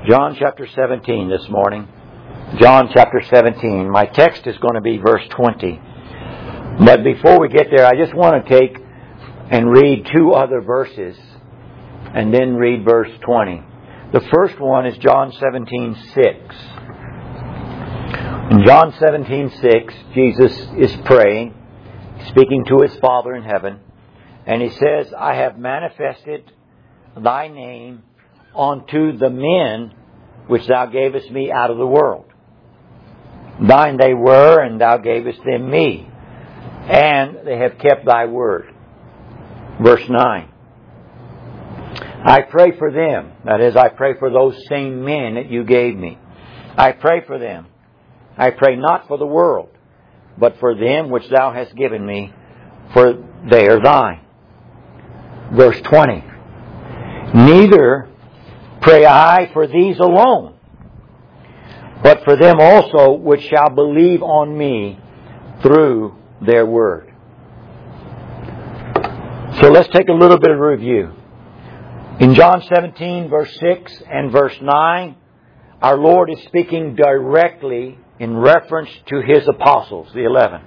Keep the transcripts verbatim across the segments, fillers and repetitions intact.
John chapter seventeen this morning. John chapter seventeen. My text is going to be verse twenty. But before we get there, I just want to take and read two other verses and then read verse twenty. The first one is John seventeen six. In John seventeen six, Jesus is praying, speaking to His Father in heaven, and He says, I have manifested Thy name unto the men which Thou gavest me out of the world. Thine they were, and Thou gavest them me, and they have kept Thy word. Verse nine. I pray for them. That is, I pray for those same men that You gave me. I pray for them. I pray not for the world, but for them which Thou hast given me, for they are Thine. Verse twenty. Neither pray I for these alone, but for them also which shall believe on me through their word. So let's take a little bit of review. In John seventeen, verse six and verse nine, our Lord is speaking directly in reference to His apostles, the eleven.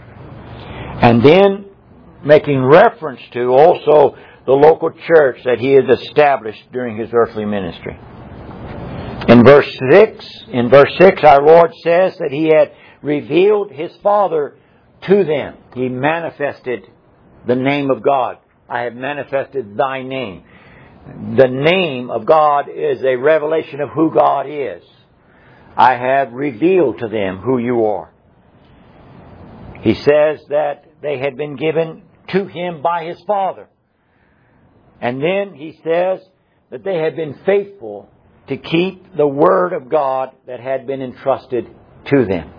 And then making reference to also the local church that He has established during His earthly ministry. In verse six, in verse six, our Lord says that He had revealed His Father to them. He manifested the name of God. I have manifested Thy name. The name of God is a revelation of who God is. I have revealed to them who You are. He says that they had been given to Him by His Father. And then He says that they had been faithful to keep the Word of God that had been entrusted to them.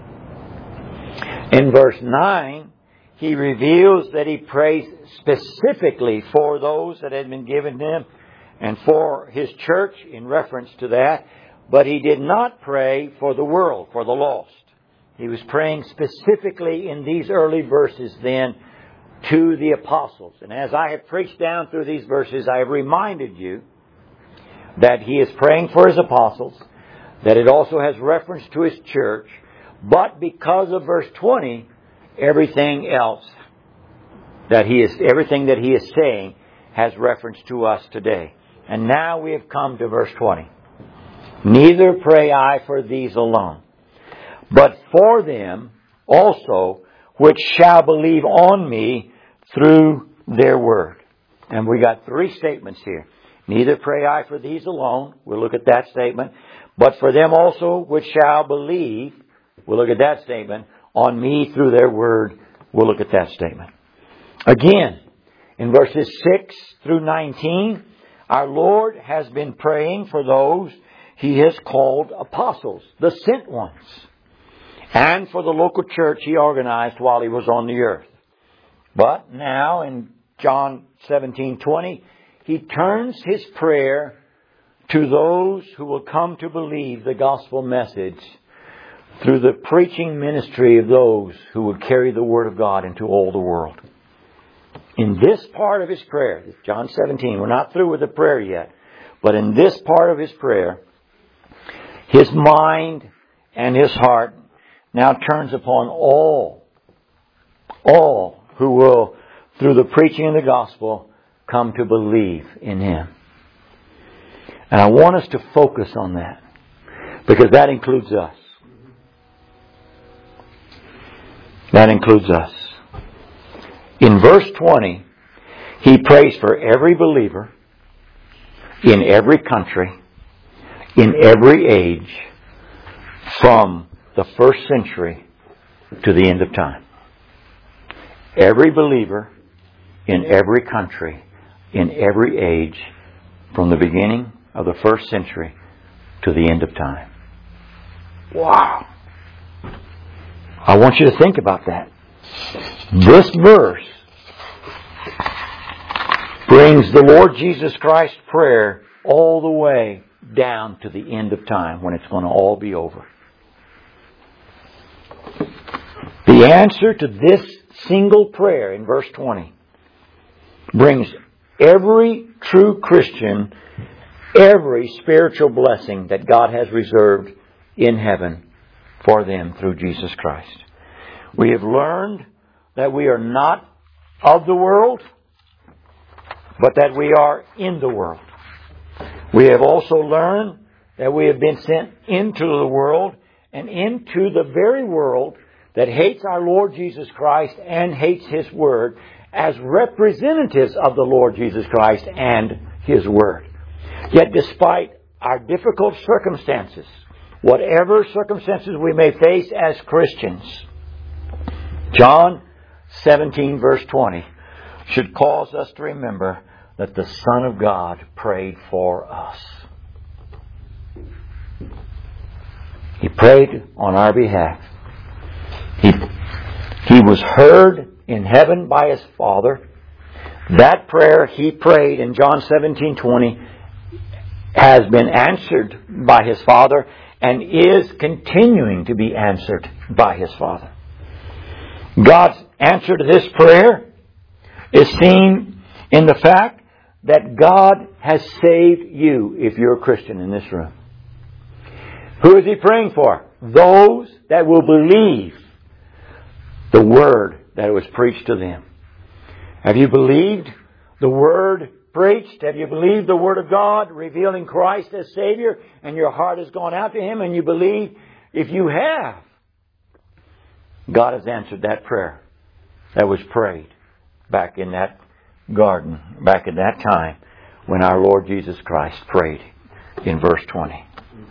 In verse nine, He reveals that He prays specifically for those that had been given them and for His church in reference to that. But He did not pray for the world, for the lost. He was praying specifically in these early verses then to the apostles. And as I have preached down through these verses, I have reminded you that He is praying for His apostles, that it also has reference to His church, but because of verse twenty, everything else that He is, everything that He is saying has reference to us today. And now we have come to verse twenty. Neither pray I for these alone, but for them also which shall believe on me through their word. And we got three statements here. Neither pray I for these alone. We'll look at that statement. But for them also which shall believe. We'll look at that statement. On me through their word. We'll look at that statement. Again, in verses six through nineteen, our Lord has been praying for those He has called apostles, the sent ones, and for the local church He organized while He was on the earth. But now in John seventeen twenty, He turns His prayer to those who will come to believe the gospel message through the preaching ministry of those who would carry the Word of God into all the world. In this part of His prayer, John seventeen, we're not through with the prayer yet, but in this part of His prayer, His mind and His heart now turns upon all, all who will, through the preaching of the gospel, come to believe in Him. And I want us to focus on that, because that includes us. That includes us. In verse twenty, He prays for every believer, in every country, in every age, from the first century to the end of time. Every believer in every country, in every age, from the beginning of the first century to the end of time. Wow! I want you to think about that. This verse brings the Lord Jesus Christ's prayer all the way down to the end of time, when it's going to all be over. The answer to this single prayer in verse twenty brings every true Christian every spiritual blessing that God has reserved in heaven for them through Jesus Christ. We have learned that we are not of the world, but that we are in the world. We have also learned that we have been sent into the world and into the very world that hates our Lord Jesus Christ and hates His Word as representatives of the Lord Jesus Christ and His Word. Yet despite our difficult circumstances, whatever circumstances we may face as Christians, John seventeen verse twenty should cause us to remember that the Son of God prayed for us. He prayed on our behalf. He, he was heard in heaven by His Father. That prayer He prayed in John seventeen twenty has been answered by His Father and is continuing to be answered by His Father. God's answer to this prayer is seen in the fact that God has saved you if you're a Christian in this room. Who is He praying for? Those that will believe the Word that was preached to them. Have you believed the Word preached? Have you believed the Word of God revealing Christ as Savior and your heart has gone out to Him and you believe? If you have, God has answered that prayer that was prayed back in that garden, back at that time when our Lord Jesus Christ prayed in verse twenty.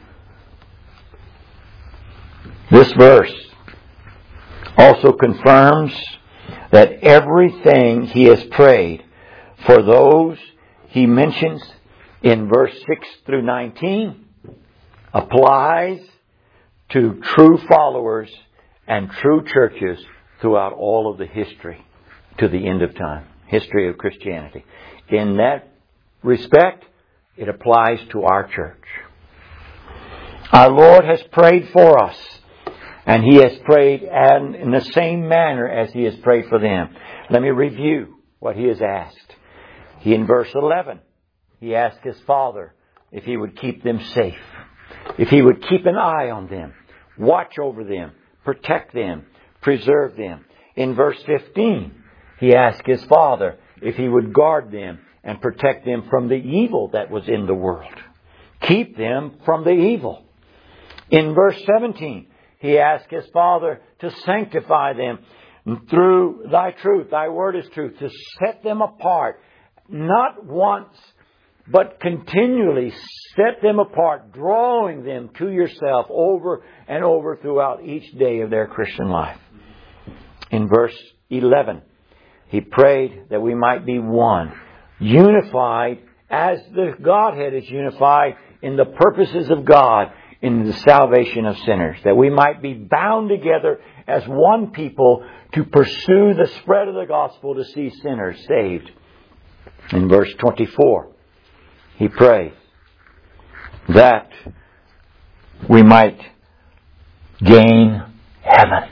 This verse also confirms that everything He has prayed for those He mentions in verse six through nineteen applies to true followers and true churches throughout all of the history to the end of time, history of Christianity. In that respect, it applies to our church. Our Lord has prayed for us, and He has prayed and in the same manner as He has prayed for them. Let me review what He has asked. He, in verse eleven, He asked His Father if He would keep them safe, if He would keep an eye on them, watch over them, protect them, preserve them. In verse fifteen, He asked His Father if He would guard them and protect them from the evil that was in the world. Keep them from the evil. In verse seventeen, He asked His Father to sanctify them through Thy truth. Thy word is truth. To set them apart. Not once, but continually set them apart, drawing them to yourself over and over throughout each day of their Christian life. In verse eleven, He prayed that we might be one, unified as the Godhead is unified in the purposes of God in the salvation of sinners, that we might be bound together as one people to pursue the spread of the gospel to see sinners saved. In verse twenty-four, He prayed that we might gain heaven.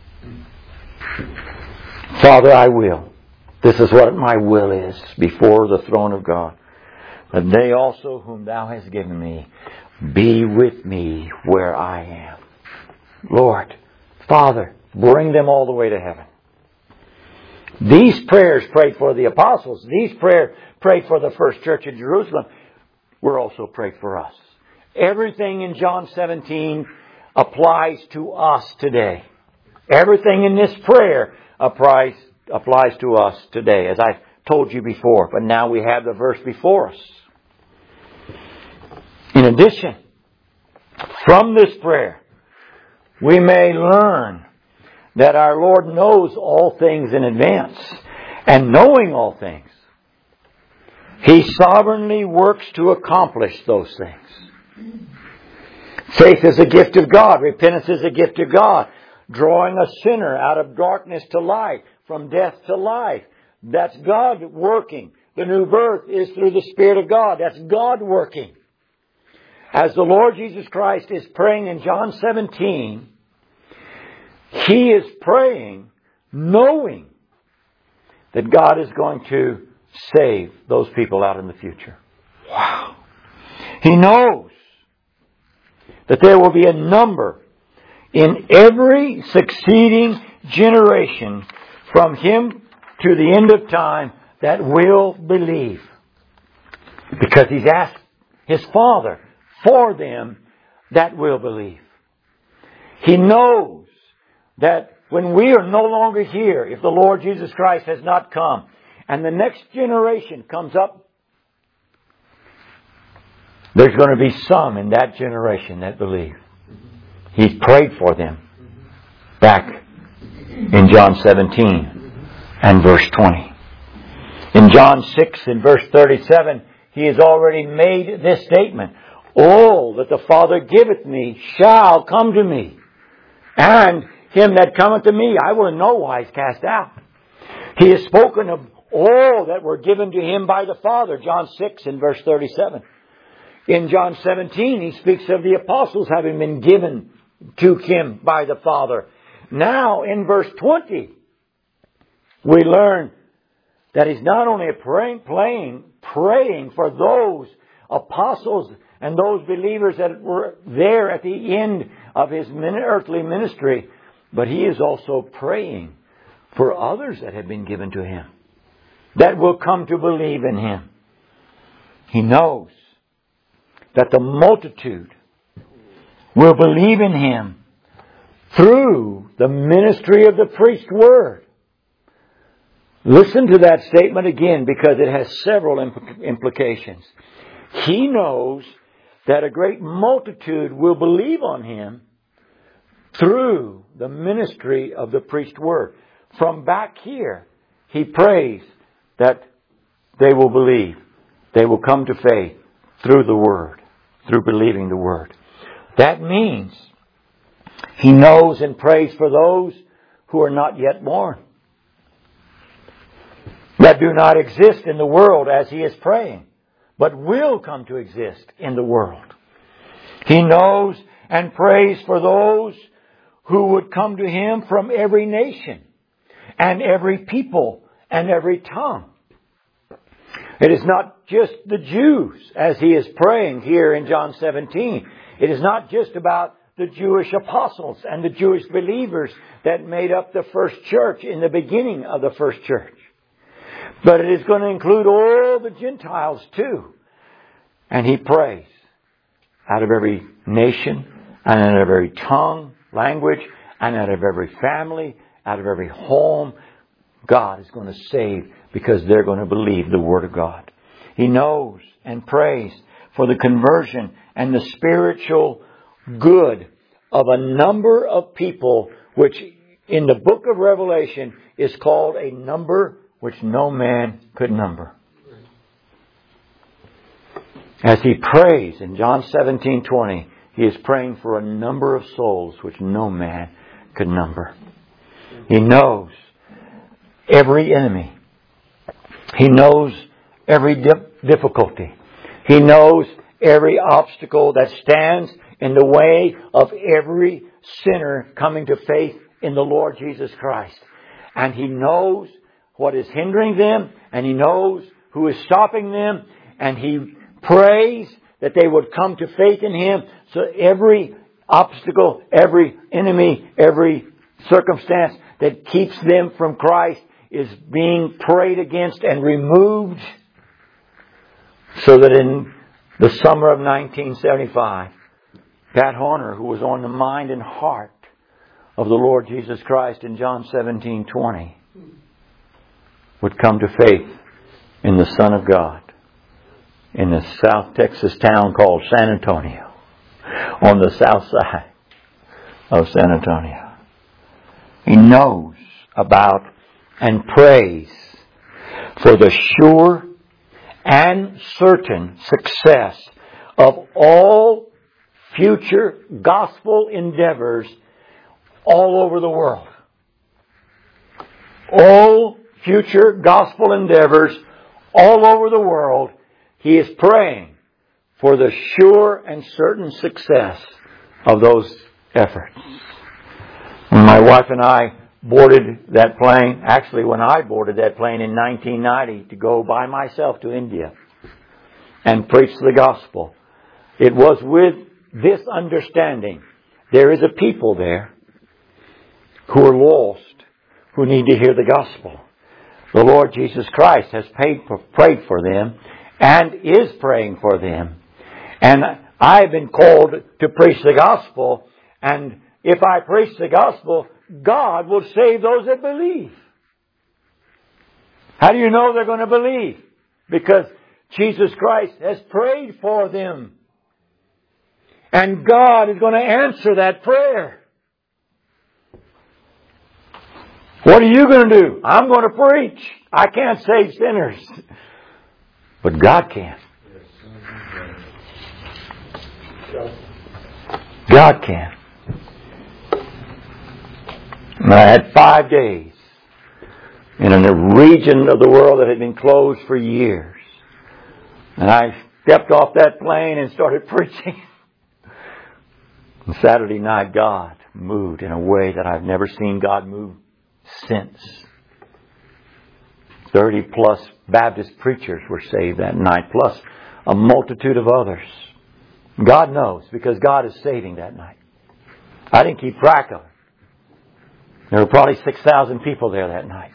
Father, I will. This is what my will is before the throne of God. That they also whom Thou hast given me be with me where I am. Lord, Father, bring them all the way to heaven. These prayers prayed for the apostles. These prayers prayed for the first church in Jerusalem. Were also prayed for us. Everything in John seventeen applies to us today. Everything in this prayer applies, applies to us today, as I told you before. But now we have the verse before us. In addition, from this prayer, we may learn that our Lord knows all things in advance. And knowing all things, He sovereignly works to accomplish those things. Faith is a gift of God. Repentance is a gift of God. Drawing a sinner out of darkness to light, from death to life. That's God working. The new birth is through the Spirit of God. That's God working. As the Lord Jesus Christ is praying in John seventeen, He is praying knowing that God is going to save those people out in the future. Wow. He knows that there will be a number in every succeeding generation from Him to the end of time that will believe. Because He's asked His Father for them that will believe. He knows that when we are no longer here, if the Lord Jesus Christ has not come, and the next generation comes up, there's going to be some in that generation that believe. He's prayed for them back in John seventeen and verse twenty. In John six and verse thirty-seven, He has already made this statement. All that the Father giveth me shall come to me. And him that cometh to me I will in no wise cast out. He has spoken of all that were given to Him by the Father. John six and verse thirty-seven. In John seventeen, He speaks of the apostles having been given to Him by the Father. Now in verse twenty, we learn that He's not only praying, praying, praying for those apostles and those believers that were there at the end of His earthly ministry, but He is also praying for others that have been given to Him, that will come to believe in Him. He knows that the multitude will believe in Him through the ministry of the preached word. Listen to that statement again, because it has several impl- implications. He knows that a great multitude will believe on Him through the ministry of the preached word. From back here, He prays that they will believe. They will come to faith through the word, through believing the word. That means He knows and prays for those who are not yet born, that do not exist in the world as He is praying, but will come to exist in the world. He knows and prays for those who would come to Him from every nation and every people and every tongue. It is not just the Jews, as He is praying here in John seventeen. It is not just about the Jewish apostles and the Jewish believers that made up the first church in the beginning of the first church. But it is going to include all the Gentiles too. And He prays out of every nation and out of every tongue, language, and out of every family, out of every home. God is going to save because they're going to believe the Word of God. He knows and prays for the conversion and the spiritual good of a number of people, which in the book of Revelation is called a number which no man could number. As he prays in John seventeen twenty, he is praying for a number of souls which no man could number. He knows every enemy. He knows every dip- difficulty. He knows every obstacle that stands in the way of every sinner coming to faith in the Lord Jesus Christ. And He knows what is hindering them, and He knows who is stopping them, and He prays that they would come to faith in Him. So every obstacle, every enemy, every circumstance that keeps them from Christ is being prayed against and removed, so that in the summer of nineteen seventy-five, Pat Horner, who was on the mind and heart of the Lord Jesus Christ in John seventeen twenty, would come to faith in the Son of God in the South Texas town called San Antonio, on the south side of San Antonio. He knows about and prays for the sure and certain success of all future gospel endeavors all over the world. All future gospel endeavors all over the world, he is praying for the sure and certain success of those efforts. When my wife and I boarded that plane, actually when I boarded that plane in nineteen ninety to go by myself to India and preach the gospel, It was with this understanding. There is a people there who are lost, who need to hear the gospel. The Lord Jesus Christ has paid for, prayed for them and is praying for them. And I've been called to preach the gospel, and if I preach the gospel, God will save those that believe. How do you know they're going to believe? Because Jesus Christ has prayed for them. And God is going to answer that prayer. What are you going to do? I'm going to preach. I can't save sinners. But God can. God can. And I had five days in a region of the world that had been closed for years. And I stepped off that plane and started preaching. And Saturday night, God moved in a way that I've never seen God move since. Thirty plus Baptist preachers were saved that night, plus a multitude of others. God knows, because God is saving that night. I didn't keep track of it. There were probably six thousand people there that night.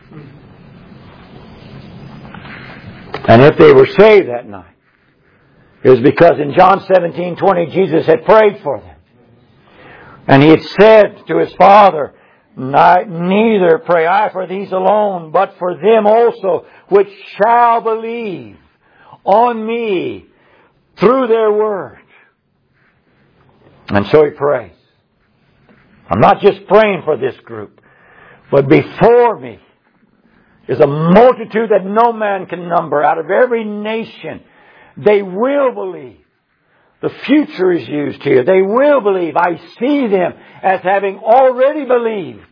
And if they were saved that night, it was because in John seventeen twenty, Jesus had prayed for them. And He had said to His Father, neither pray I for these alone, but for them also which shall believe on Me through their word. And so He prays. I'm not just praying for this group, but before me is a multitude that no man can number out of every nation. They will believe. The future is used here. They will believe. I see them as having already believed.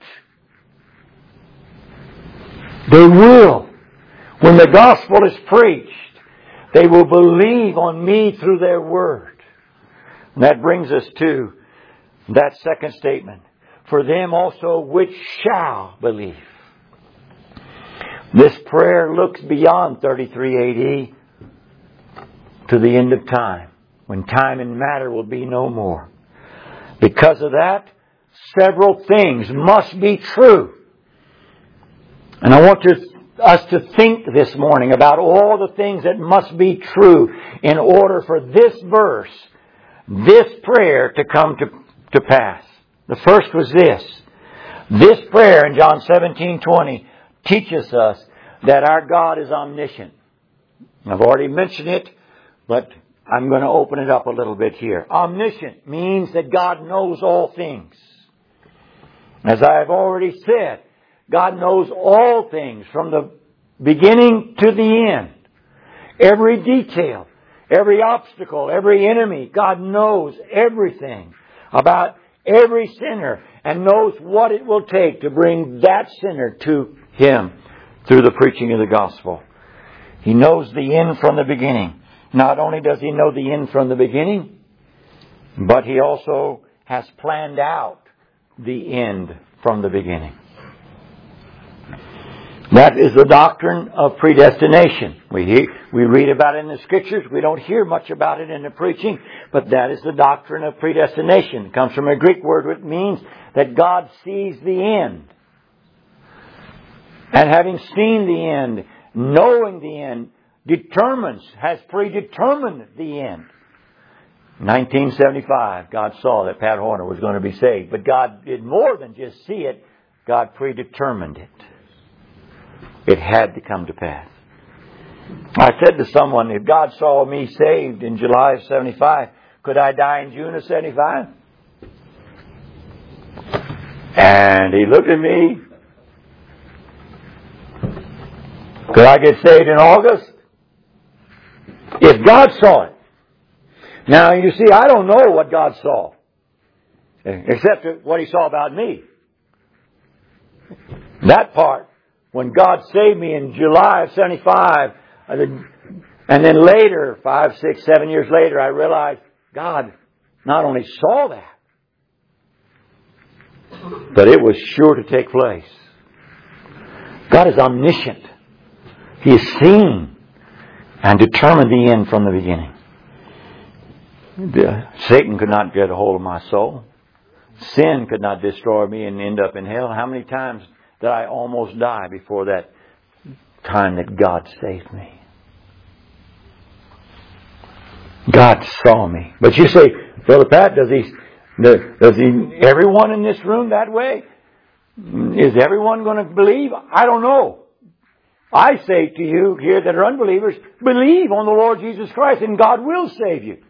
They will. When the gospel is preached, they will believe on Me through their word. And that brings us to that second statement. For them also which shall believe. This prayer looks beyond thirty-three A D to the end of time, when time and matter will be no more. Because of that, several things must be true. And I want to, us to think this morning about all the things that must be true in order for this verse, this prayer to come to, to pass. The first was this. This prayer in John seventeen twenty teaches us that our God is omniscient. I've already mentioned it, but I'm going to open it up a little bit here. Omniscient means that God knows all things. As I have already said, God knows all things from the beginning to the end. Every detail, every obstacle, every enemy. God knows everything about every sinner and knows what it will take to bring that sinner to Him through the preaching of the gospel. He knows the end from the beginning. Not only does He know the end from the beginning, but He also has planned out the end from the beginning. That is the doctrine of predestination. We hear, we read about it in the Scriptures. We don't hear much about it in the preaching, but that is the doctrine of predestination. It comes from a Greek word which means that God sees the end. And having seen the end, knowing the end, determines, has predetermined the end. nineteen seventy-five, God saw that Pat Horner was going to be saved. But God did more than just see it. God predetermined it. It had to come to pass. I said to someone, if God saw me saved in July of seventy-five, could I die in June of seventy-five? And he looked at me. Could I get saved in August? If God saw it. Now, you see, I don't know what God saw. Except what He saw about me. That part, when God saved me in July of seventy-five, and then later, five, six, seven years later, I realized God not only saw that, but it was sure to take place. God is omniscient. He has seen and determined the end from the beginning. The, Satan could not get a hold of my soul. Sin could not destroy me and end up in hell. How many times did I almost die before that time that God saved me? God saw me. But you say, Brother Pat, does he, does he, everyone in this room that way? Is everyone going to believe? I don't know. I say to you here that are unbelievers, believe on the Lord Jesus Christ and God will save you.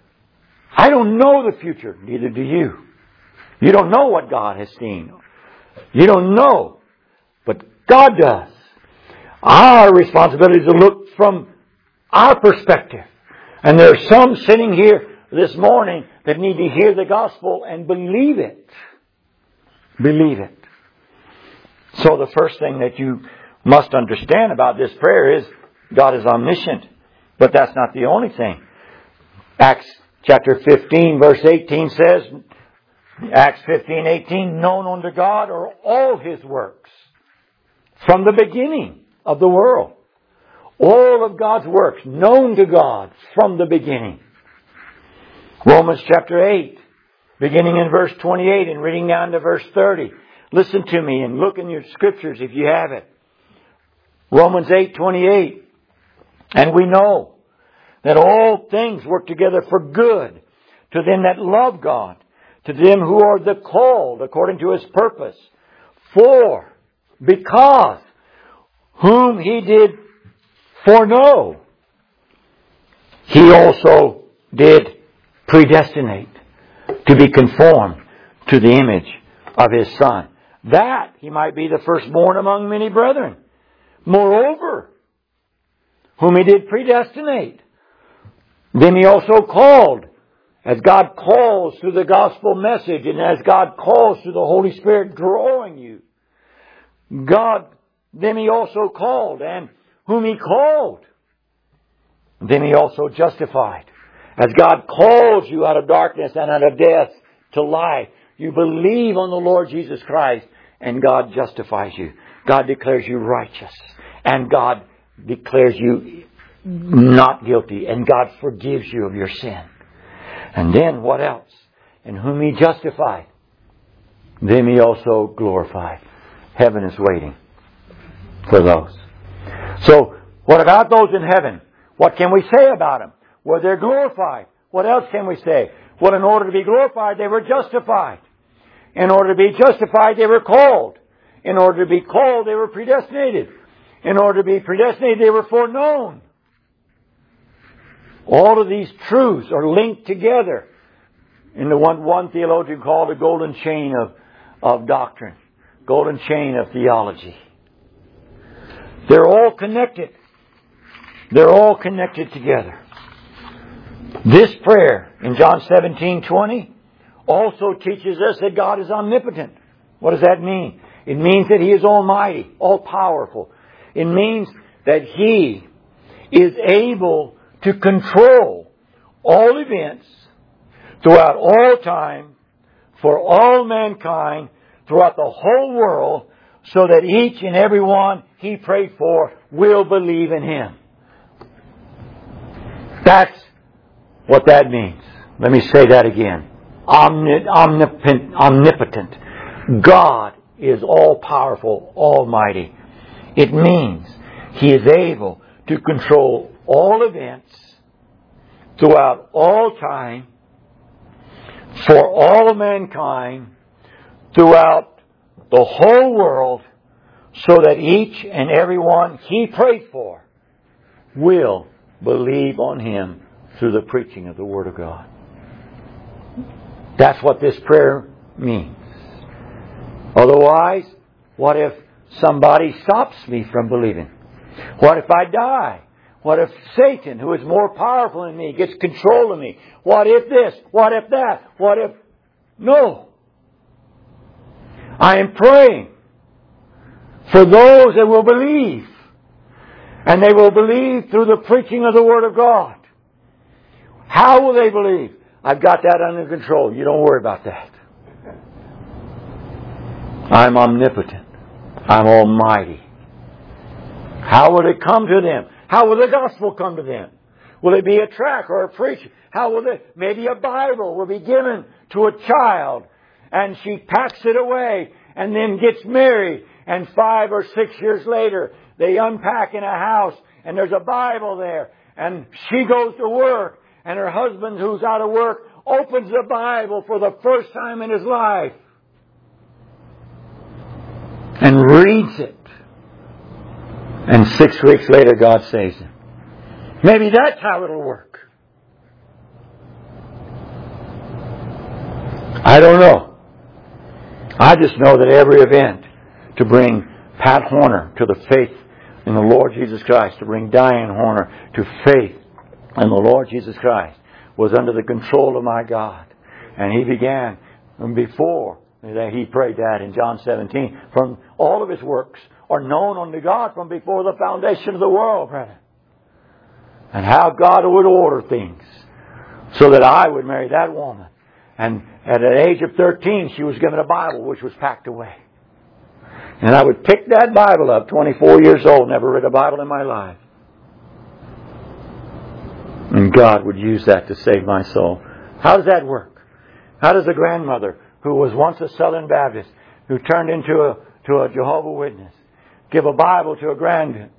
I don't know the future, neither do you. You don't know what God has seen. You don't know. But God does. Our responsibility is to look from our perspective. And there are some sitting here this morning that need to hear the gospel and believe it. Believe it. So the first thing that you must understand about this prayer is God is omniscient. But that's not the only thing. Acts chapter fifteen verse eighteen says, Acts fifteen eighteen, known unto God are all His works from the beginning of the world. All of God's works known to God from the beginning. Romans chapter eight, beginning in verse twenty-eight and reading down to verse thirty. Listen to me and look in your scriptures if you have it. Romans eight twenty-eight. And we know that all things work together for good to them that love God, to them who are the called according to His purpose. For, because, whom He did foreknow, He also did predestinate to be conformed to the image of His Son, that He might be the firstborn among many brethren. Moreover, whom He did predestinate, them He also called. As God calls through the gospel message and as God calls through the Holy Spirit drawing you, God, them He also called. And whom He called, them He also justified. As God calls you out of darkness and out of death to life, you believe on the Lord Jesus Christ and God justifies you. God declares you righteous. And God declares you not guilty. And God forgives you of your sin. And then what else? And whom He justified, them He also glorified. Heaven is waiting for those. So, what about those in heaven? What can we say about them? Well, they're glorified. What else can we say? Well, in order to be glorified, they were justified. In order to be justified, they were called. In order to be called, they were predestinated. In order to be predestinated, they were foreknown. All of these truths are linked together in the one, one theologian called the golden chain of, of doctrine. Golden chain of theology. They're all connected. They're all connected together. This prayer in John seventeen twenty also teaches us that God is omnipotent. What does that mean? It means that He is almighty, all powerful. It means that He is able to control all events throughout all time for all mankind throughout the whole world so that each and every one He prayed for will believe in Him. That's what that means. Let me say that again. Omnipotent, omnipotent. God is all-powerful, almighty. It means He is able to control all events throughout all time for all of mankind throughout the whole world so that each and every one He prayed for will believe on Him through the preaching of the Word of God. That's what this prayer means. Otherwise, what if somebody stops me from believing? What if I die? What if Satan, who is more powerful than me, gets control of me? What if this? What if that? What if... No. I am praying for those that will believe. And they will believe through the preaching of the Word of God. How will they believe? I've got that under control. You don't worry about that. I'm omnipotent. I'm almighty. How will it come to them? How will the gospel come to them? Will it be a tract or a preacher? How will it? Maybe a Bible will be given to a child and she packs it away and then gets married, and five or six years later they unpack in a house and there's a Bible there, and she goes to work and her husband, who's out of work, opens the Bible for the first time in his life and reads it. And six weeks later, God saves him. Maybe that's how it'll work. I don't know. I just know that every event to bring Pat Horner to the faith in the Lord Jesus Christ, to bring Diane Horner to faith in the Lord Jesus Christ, was under the control of my God. And He began before that He prayed that in John seventeen. From all of His works are known unto God from before the foundation of the world, brethren. And how God would order things so that I would marry that woman. And at the age of thirteen, she was given a Bible which was packed away. And I would pick that Bible up, twenty-four years old, never read a Bible in my life. And God would use that to save my soul. How does that work? How does a grandmother who was once a Southern Baptist, who turned into a, to a Jehovah's Witness, give a Bible to a granddaughter?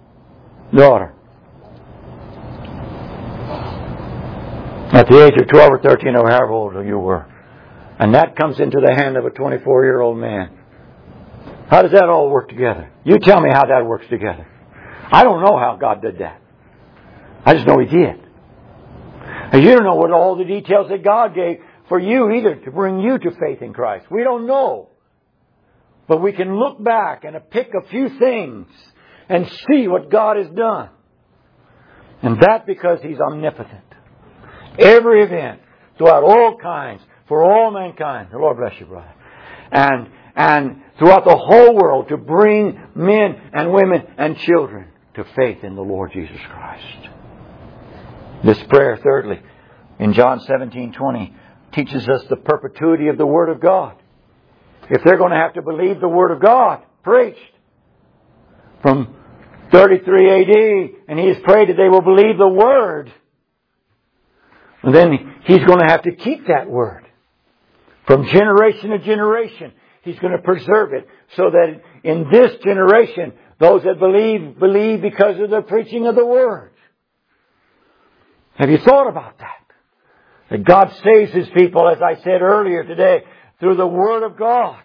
At the age of twelve or thirteen or however old you were. And that comes into the hand of a twenty-four-year-old man. How does that all work together? You tell me how that works together. I don't know how God did that. I just know He did. And you don't know what all the details that God gave for you either to bring you to faith in Christ. We don't know. But we can look back and pick a few things and see what God has done. And that because He's omnipotent. Every event, throughout all kinds, for all mankind. The Lord bless you, brother. And, and throughout the whole world to bring men and women and children to faith in the Lord Jesus Christ. This prayer, thirdly, in John seventeen twenty, teaches us the perpetuity of the Word of God. If they're going to have to believe the Word of God preached from thirty-three A D, and He has prayed that they will believe the Word, and then He's going to have to keep that Word. From generation to generation, He's going to preserve it so that in this generation, those that believe, believe because of the preaching of the Word. Have you thought about that? That God saves His people, as I said earlier today, through the Word of God.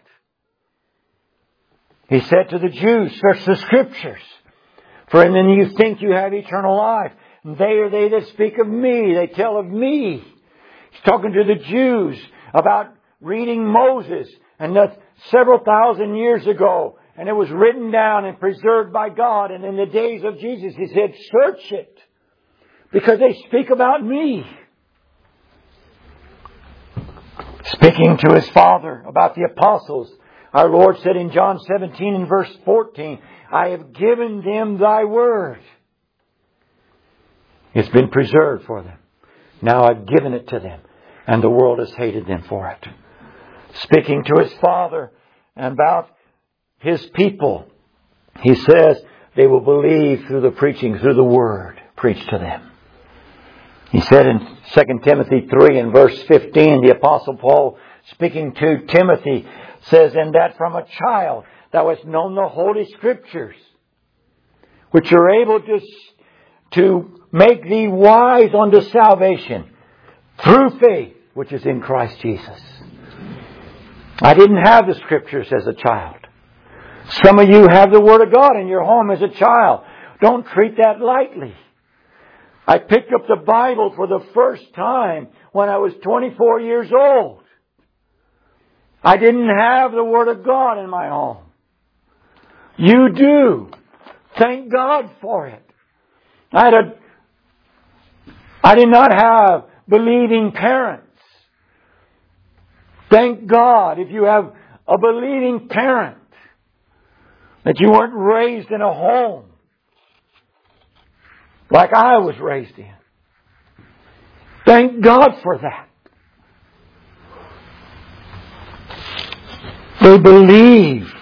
He said to the Jews, search the Scriptures, for in them you think you have eternal life. And they are they that speak of me. They tell of me. He's talking to the Jews about reading Moses, and that several thousand years ago. And it was written down and preserved by God. And in the days of Jesus, He said, search it, because they speak about me. Speaking to His Father about the apostles, our Lord said in John seventeen and verse fourteen, I have given them Thy word. It's been preserved for them. Now I've given it to them, and the world has hated them for it. Speaking to His Father about His people, He says they will believe through the preaching, through the word preached to them. He said in Second Timothy three and verse fifteen, the Apostle Paul, speaking to Timothy, says, and that from a child thou hast known the Holy Scriptures, which are able to, to make thee wise unto salvation through faith, which is in Christ Jesus. I didn't have the Scriptures as a child. Some of you have the Word of God in your home as a child. Don't treat that lightly. I picked up the Bible for the first time when I was twenty-four years old. I didn't have the Word of God in my home. You do. Thank God for it. I had a, I did not have believing parents. Thank God if you have a believing parent, that you weren't raised in a home like I was raised in. Thank God for that. They believe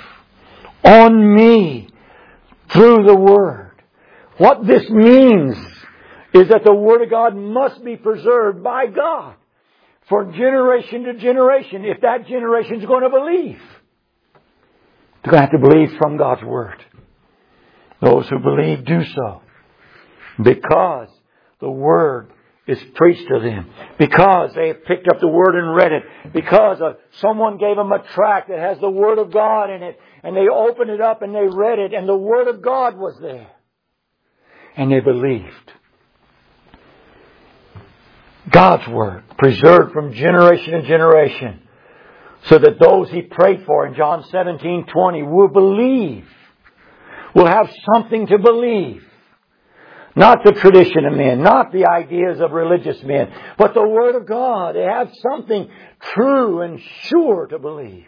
on me through the Word. What this means is that the Word of God must be preserved by God for generation to generation if that generation is going to believe. They're going to have to believe from God's Word. Those who believe do so because the Word is preached to them. Because they have picked up the Word and read it. Because uh, someone gave them a tract that has the Word of God in it. And they opened it up and they read it. And the Word of God was there. And they believed. God's Word preserved from generation to generation. So that those He prayed for in John seventeen twenty will believe. Will have something to believe. Not the tradition of men, not the ideas of religious men, but the Word of God. They have something true and sure to believe.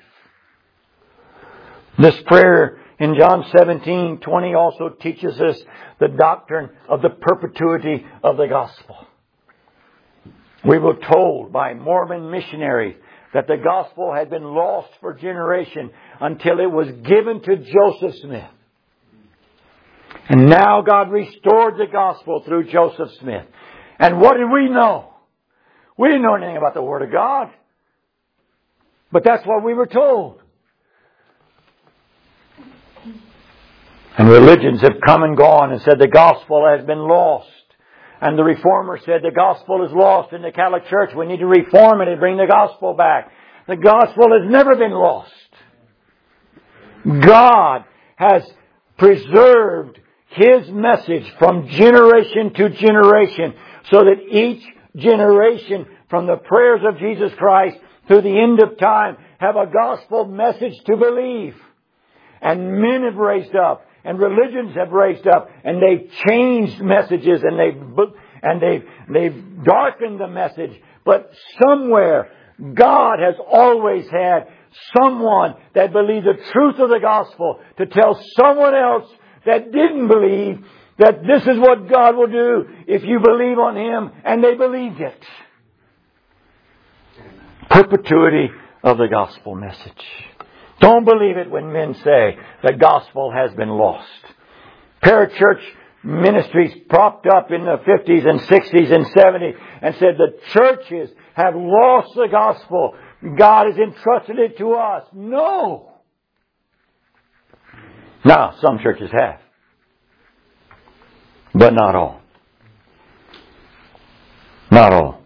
This prayer in John seventeen twenty also teaches us the doctrine of the perpetuity of the gospel. We were told by Mormon missionaries that the gospel had been lost for generation until it was given to Joseph Smith. And now God restored the gospel through Joseph Smith. And what did we know? We didn't know anything about the Word of God. But that's what we were told. And religions have come and gone and said the gospel has been lost. And the Reformer said the gospel is lost in the Catholic Church. We need to reform it and bring the gospel back. The gospel has never been lost. God has preserved His message from generation to generation so that each generation from the prayers of Jesus Christ to the end of time have a gospel message to believe. And men have raised up and religions have raised up and they've changed messages and they've, and they've, they've darkened the message. But somewhere God has always had someone that believed the truth of the gospel to tell someone else that didn't believe that this is what God will do if you believe on Him, and they believed it. Perpetuity of the gospel message. Don't believe it when men say the gospel has been lost. Parachurch ministries propped up in the fifties and sixties and seventies and said the churches have lost the gospel. God has entrusted it to us. No. Now, some churches have. But not all. Not all.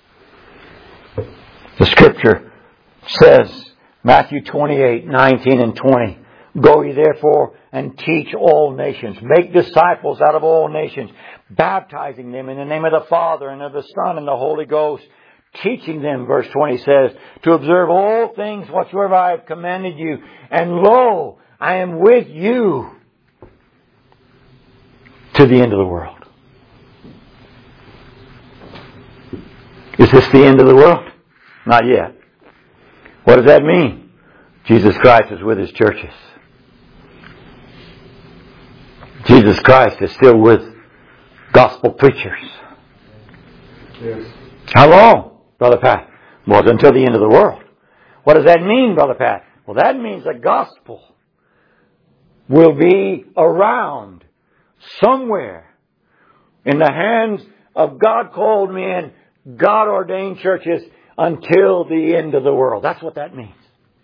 The Scripture says, Matthew twenty-eight, nineteen and twenty, Go ye therefore and teach all nations. Make disciples out of all nations, baptizing them in the name of the Father and of the Son and the Holy Ghost, teaching them, verse twenty says, to observe all things whatsoever I have commanded you. And lo, I am with you to the end of the world. Is this the end of the world? Not yet. What does that mean? Jesus Christ is with His churches. Jesus Christ is still with gospel preachers. Yes. How long, Brother Pat? Well, until the end of the world. What does that mean, Brother Pat? Well, that means the gospel will be around somewhere in the hands of God-called men, God-ordained churches until the end of the world. That's what that means.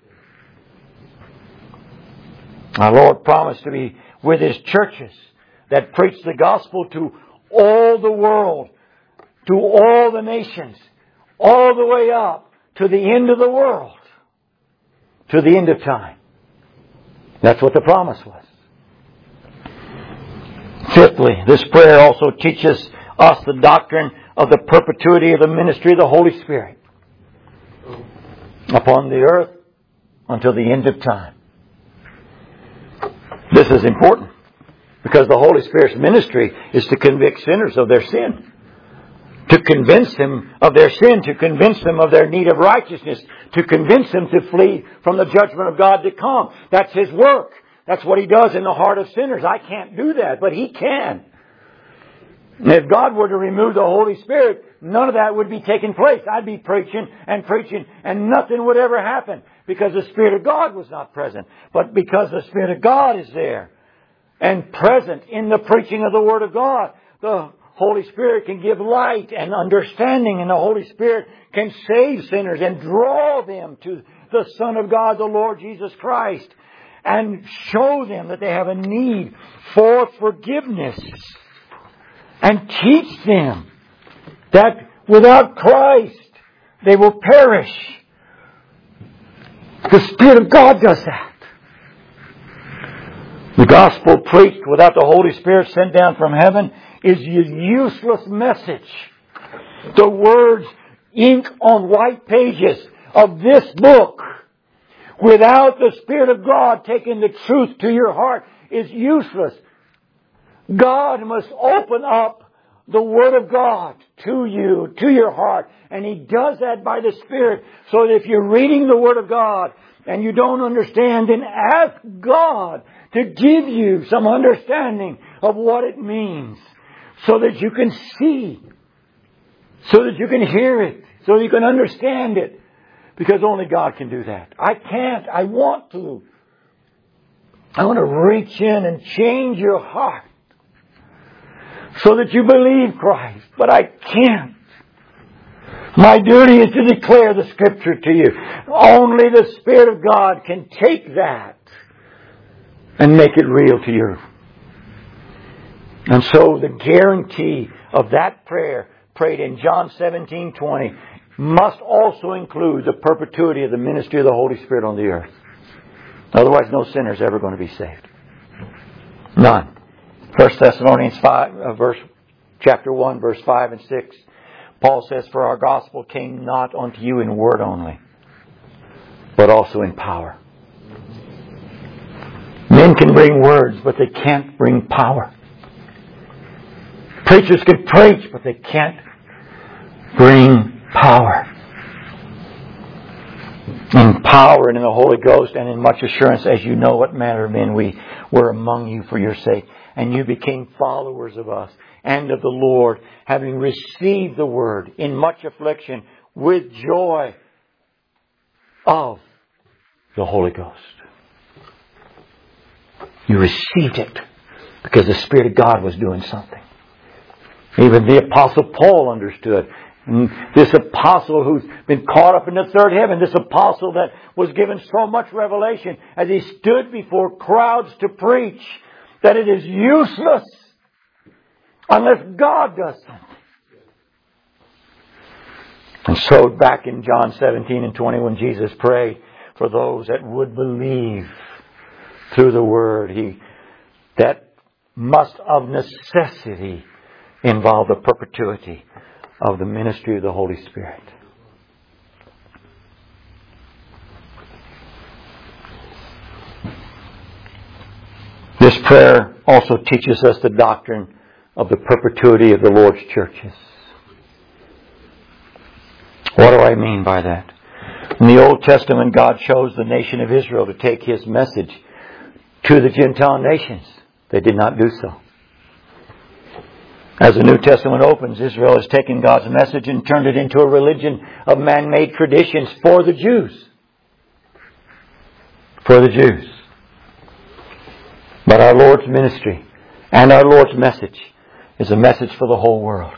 Our Lord promised to be with His churches that preach the gospel to all the world, to all the nations, all the way up to the end of the world, to the end of time. That's what the promise was. Fifthly, this prayer also teaches us the doctrine of the perpetuity of the ministry of the Holy Spirit upon the earth until the end of time. This is important because the Holy Spirit's ministry is to convict sinners of their sin, to convince them of their sin, to convince them of their need of righteousness, to convince them to flee from the judgment of God to come. That's His work. That's what He does in the heart of sinners. I can't do that, but He can. And if God were to remove the Holy Spirit, none of that would be taking place. I'd be preaching and preaching and nothing would ever happen because the Spirit of God was not present. But because the Spirit of God is there and present in the preaching of the Word of God, the Holy Spirit can give light and understanding, and the Holy Spirit can save sinners and draw them to the Son of God, the Lord Jesus Christ, and show them that they have a need for forgiveness, and teach them that without Christ they will perish. The Spirit of God does that. The gospel preached without the Holy Spirit sent down from heaven is a useless message. The words ink on white pages of this book without the Spirit of God taking the truth to your heart is useless. God must open up the Word of God to you, to your heart. And He does that by the Spirit. So that if you're reading the Word of God and you don't understand, then ask God to give you some understanding of what it means. So that you can see. So that you can hear it. So that you can understand it. Because only God can do that. I can't. I want to. I want to reach in and change your heart. So that you believe Christ. But I can't. My duty is to declare the Scripture to you. Only the Spirit of God can take that and make it real to you. And so the guarantee of that prayer prayed in John seventeen twenty must also include the perpetuity of the ministry of the Holy Spirit on the earth. Otherwise, no sinner is ever going to be saved. None. First Thessalonians five, uh, verse, chapter one, verse five and six. Paul says, "For our gospel came not unto you in word only, but also in power." Men can bring words, but they can't bring power. Preachers can preach, but they can't bring power. In power and in the Holy Ghost and in much assurance, as you know what manner of men we were among you for your sake. And you became followers of us and of the Lord, having received the word in much affliction with joy of the Holy Ghost. You received it because the Spirit of God was doing something. Even the Apostle Paul understood. And this apostle who's been caught up in the third heaven, this apostle that was given so much revelation as he stood before crowds to preach, that it is useless unless God does something. And so back in John seventeen and twenty, when Jesus prayed for those that would believe through the Word, He that must of necessity involve the perpetuity of the ministry of the Holy Spirit. This prayer also teaches us the doctrine of the perpetuity of the Lord's churches. What do I mean by that? In the Old Testament, God chose the nation of Israel to take His message to the Gentile nations. They did not do so. As the New Testament opens, Israel has taken God's message and turned it into a religion of man-made traditions for the Jews. For the Jews. But our Lord's ministry and our Lord's message is a message for the whole world.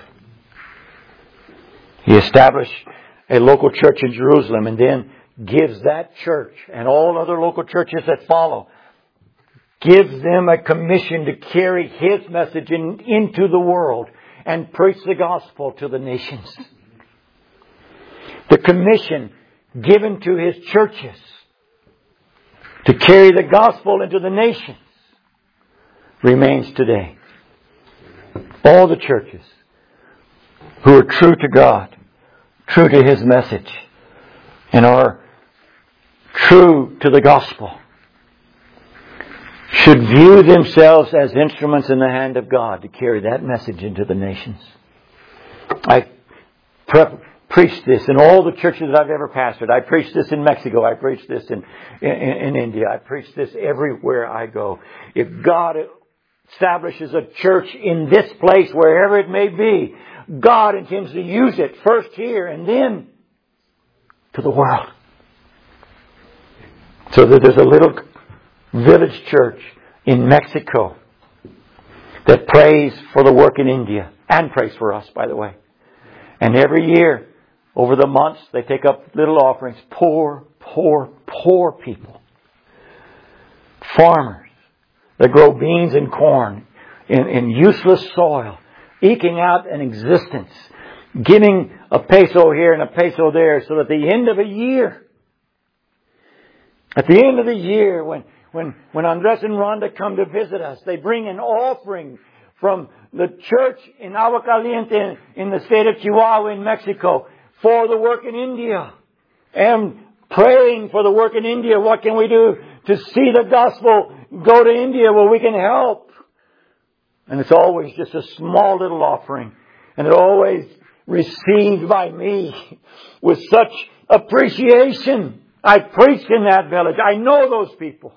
He established a local church in Jerusalem and then gives that church and all other local churches that follow, gives them a commission to carry His message in, into the world and preach the gospel to the nations. The commission given to His churches to carry the gospel into the nations remains today. All the churches who are true to God, true to His message, and are true to the gospel should view themselves as instruments in the hand of God to carry that message into the nations. I pre- preached this in all the churches that I've ever pastored. I preached this in Mexico. I preached this in, in, in India. I preach this everywhere I go. If God establishes a church in this place, wherever it may be, God intends to use it first here and then to the world. So that there's a little village church in Mexico that prays for the work in India and prays for us, by the way. And every year, over the months, they take up little offerings. Poor, poor, poor people. Farmers that grow beans and corn in, in useless soil, eking out an existence, giving a peso here and a peso there, so that at the end of a year, at the end of the year, when when when Andres and Rhonda come to visit us, they bring an offering from the church in Agua Caliente in the state of Chihuahua in Mexico for the work in India. And praying for the work in India. What can we do to see the gospel go to India? Well, we can help. And it's always just a small little offering. And it always received by me with such appreciation. I preached in that village. I know those people.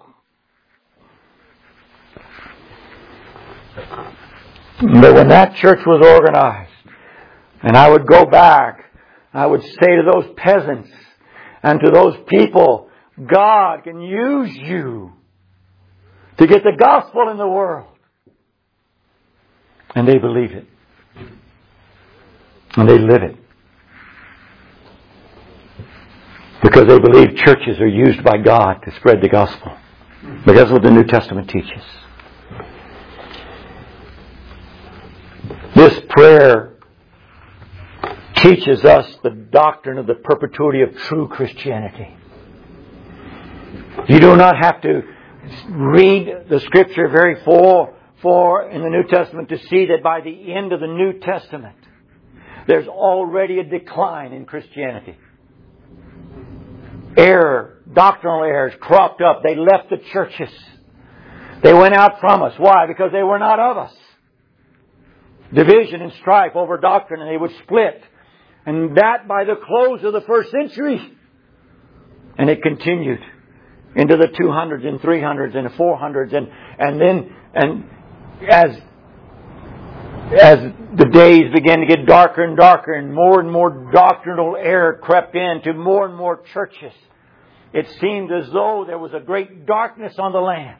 But when that church was organized, and I would go back, I would say to those peasants and to those people, God can use you to get the gospel in the world. And they believe it. And they live it. Because they believe churches are used by God to spread the gospel. But that's what the New Testament teaches. This prayer teaches us the doctrine of the perpetuity of true Christianity. You do not have to read the Scripture very far, far in the New Testament to see that by the end of the New Testament, there's already a decline in Christianity. Error, doctrinal errors cropped up. They left the churches. They went out from us. Why? Because they were not of us. Division and strife over doctrine, and they would split. And that by the close of the first century. And it continued into the two hundreds and three hundreds and four hundreds. And, and then, and as, as the days began to get darker and darker and more and more doctrinal error crept into more and more churches, it seemed as though there was a great darkness on the land.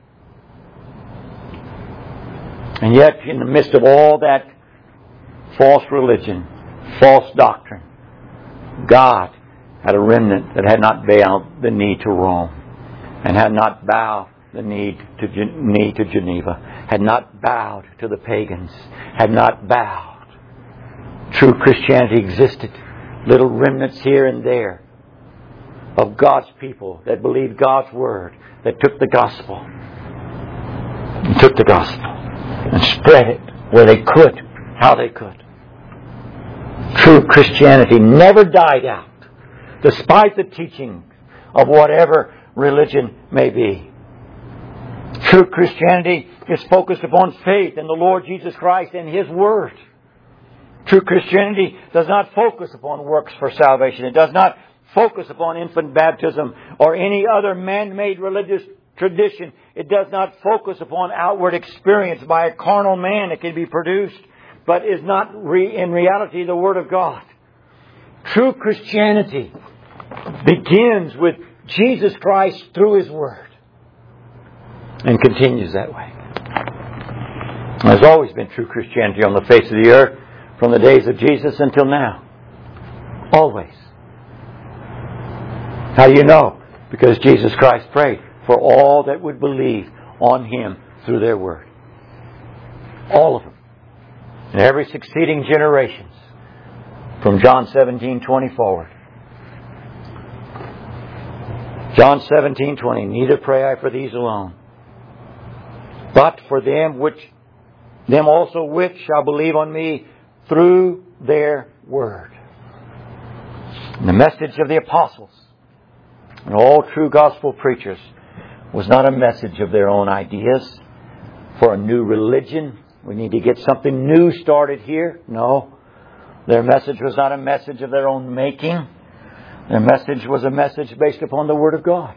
And yet, in the midst of all that false religion, false doctrine, God had a remnant that had not bowed the knee to Rome, and had not bowed the knee to, knee to Geneva, had not bowed to the pagans, had not bowed. True Christianity existed. Little remnants here and there of God's people that believed God's Word, that took the gospel, and took the gospel and spread it where they could, how they could. True Christianity never died out, despite the teaching of whatever religion may be. True Christianity is focused upon faith in the Lord Jesus Christ and His Word. True Christianity does not focus upon works for salvation. It does not focus upon infant baptism or any other man-made religious tradition. It does not focus upon outward experience by a carnal man that can be produced, but is not re- in reality the Word of God. True Christianity begins with Jesus Christ through His Word and continues that way. There's always been true Christianity on the face of the earth from the days of Jesus until now. Always. How do you know? Because Jesus Christ prayed for all that would believe on Him through their Word. All of them. And every succeeding generations from John seventeen twenty forward. John seventeen twenty. Neither pray I for these alone, but for them which them also which shall believe on me through their word. And the message of the apostles and all true gospel preachers was not a message of their own ideas for a new religion. We need to get something new started here. No. Their message was not a message of their own making. Their message was a message based upon the Word of God.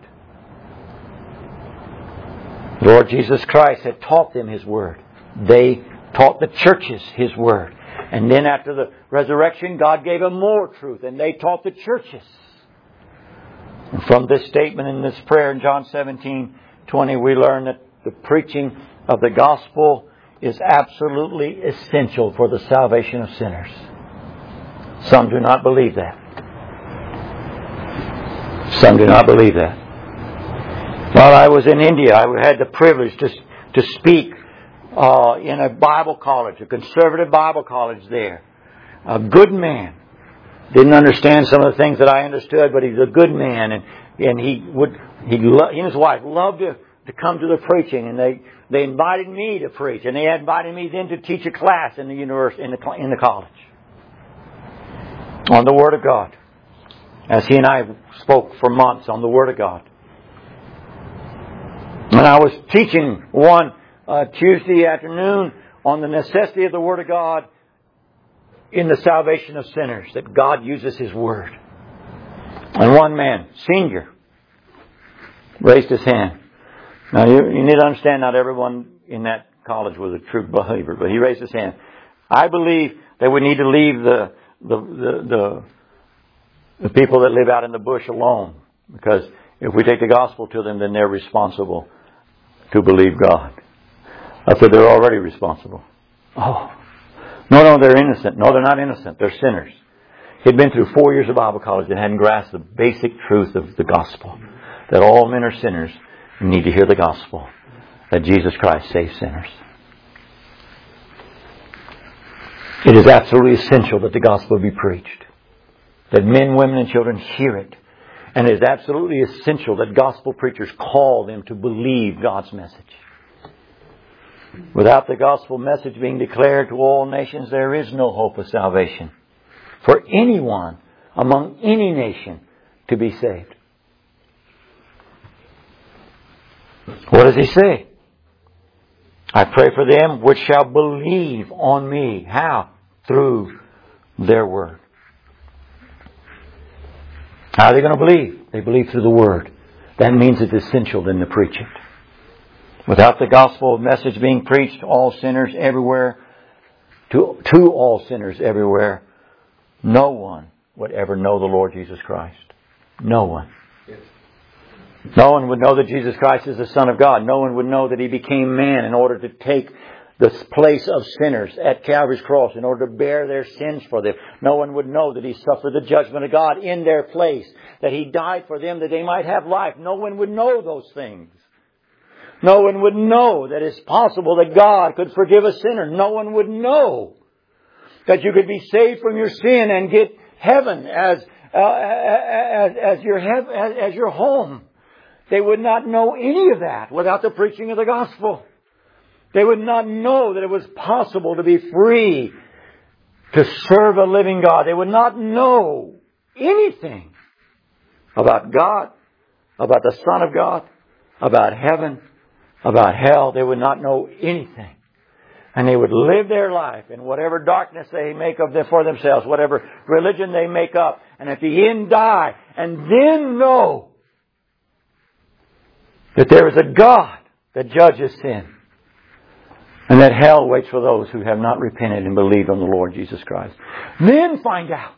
The Lord Jesus Christ had taught them His Word. They taught the churches His Word. And then after the resurrection, God gave them more truth, and they taught the churches. And from this statement in this prayer in John seventeen twenty, we learn that the preaching of the gospel is absolutely essential for the salvation of sinners. Some do not believe that. Some do not believe that. While I was in India, I had the privilege to, to speak uh, in a Bible college, a conservative Bible college there. A good man. Didn't understand some of the things that I understood, but he's a good man, and and he would he, lo- he and his wife loved to, to come to the preaching, and they, they invited me to preach, and they invited me then to teach a class in the university in the in the college on the Word of God. As he and I spoke for months on the Word of God, and I was teaching one uh, Tuesday afternoon on the necessity of the Word of God in the salvation of sinners, that God uses His Word. And one man, senior, raised his hand. Now you, you need to understand, not everyone in that college was a true believer, but he raised his hand. I believe that we need to leave the the the, the, the people that live out in the bush alone, because if we take the gospel to them, then they're responsible to believe God. I said they're already responsible. Oh. No, no, they're innocent. No, they're not innocent. They're sinners. He'd been through four years of Bible college and hadn't grasped the basic truth of the gospel. That all men are sinners and need to hear the gospel. That Jesus Christ saves sinners. It is absolutely essential that the gospel be preached. That men, women, and children hear it. And it is absolutely essential that gospel preachers call them to believe God's message. Without the gospel message being declared to all nations, there is no hope of salvation for anyone among any nation to be saved. What does He say? I pray for them which shall believe on me. How? Through their word. How are they going to believe? They believe through the word. That means it's essential then to preach it. Without the gospel message being preached to all sinners everywhere, to, to all sinners everywhere, no one would ever know the Lord Jesus Christ. No one. Yes. No one would know that Jesus Christ is the Son of God. No one would know that He became man in order to take the place of sinners at Calvary's cross, in order to bear their sins for them. No one would know that He suffered the judgment of God in their place, that He died for them that they might have life. No one would know those things. No one would know that it's possible that God could forgive a sinner. No one would know that you could be saved from your sin and get heaven as uh, as, as your hev- as, as your home. They would not know any of that without the preaching of the gospel. They would not know that it was possible to be free to serve a living God. They would not know anything about God, about the Son of God, about heaven, about hell. They would not know anything. And they would live their life in whatever darkness they make of them for themselves, whatever religion they make up, and at the end die, and then know that there is a God that judges sin, and that hell waits for those who have not repented and believed on the Lord Jesus Christ. Then find out,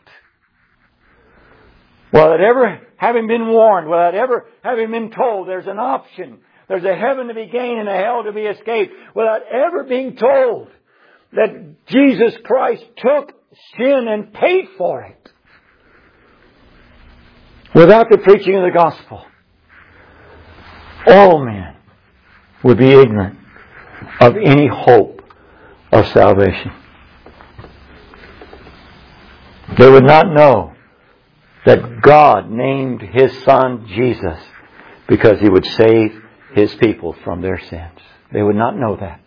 without ever having been warned, without ever having been told there's an option, there's a heaven to be gained and a hell to be escaped, without ever being told that Jesus Christ took sin and paid for it. Without the preaching of the gospel, all men would be ignorant of any hope of salvation. They would not know that God named His Son Jesus because He would save His people from their sins. They would not know that.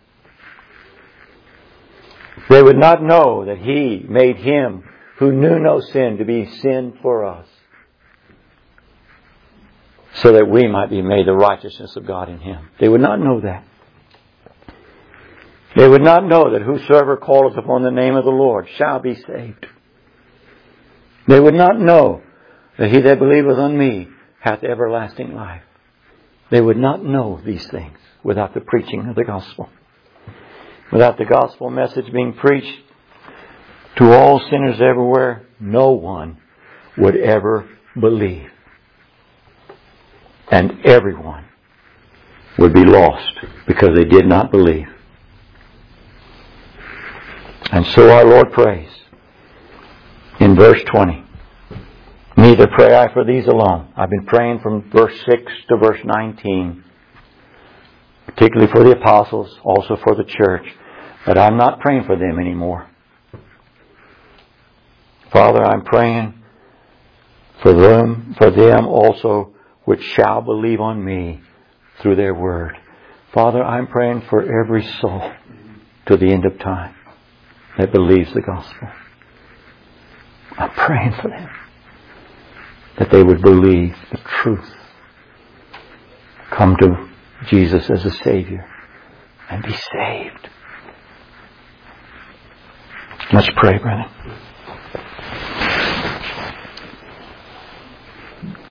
They would not know that He made Him who knew no sin to be sin for us, so that we might be made the righteousness of God in Him. They would not know that. They would not know that whosoever calleth upon the name of the Lord shall be saved. They would not know that he that believeth on me hath everlasting life. They would not know these things without the preaching of the gospel. Without the gospel message being preached to all sinners everywhere, no one would ever believe. And everyone would be lost because they did not believe. And so our Lord prays in verse twenty. Neither pray I for these alone. I've been praying from verse six to verse nineteen, particularly for the apostles, also for the church. But I'm not praying for them anymore. Father, I'm praying for them, for them also which shall believe on me through their word. Father, I'm praying for every soul to the end of time that believes the gospel. I'm praying for them, that they would believe the truth, come to Jesus as a Savior, and be saved. Let's pray, brethren.